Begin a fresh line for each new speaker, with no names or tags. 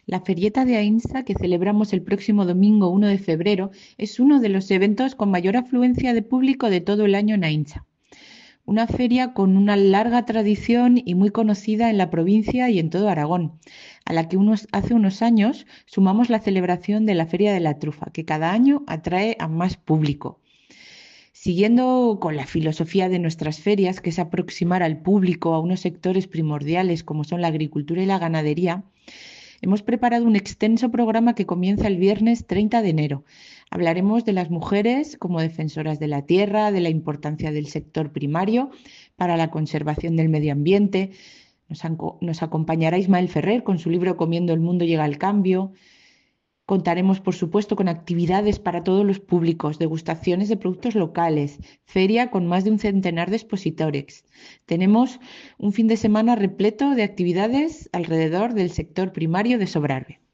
La Ferieta de Aínsa, que celebramos el próximo domingo 1 de febrero, es uno de los eventos con mayor afluencia de público de todo el año en Aínsa. Una feria con una larga tradición y muy conocida en la provincia y en todo Aragón, a la que hace unos años sumamos la celebración de la Feria de la Trufa, que cada año atrae a más público. Siguiendo con la filosofía de nuestras ferias, que es aproximar al público a unos sectores primordiales como son la agricultura y la ganadería, hemos preparado un extenso programa que comienza el viernes 30 de enero. Hablaremos de las mujeres como defensoras de la tierra, de la importancia del sector primario para la conservación del medio ambiente. Nos acompañará Ismael Ferrer con su libro Comiendo el mundo llega al cambio. Contaremos, por supuesto, con actividades para todos los públicos, degustaciones de productos locales, feria con más de un centenar de expositores. Tenemos un fin de semana repleto de actividades alrededor del sector primario de Sobrarbe.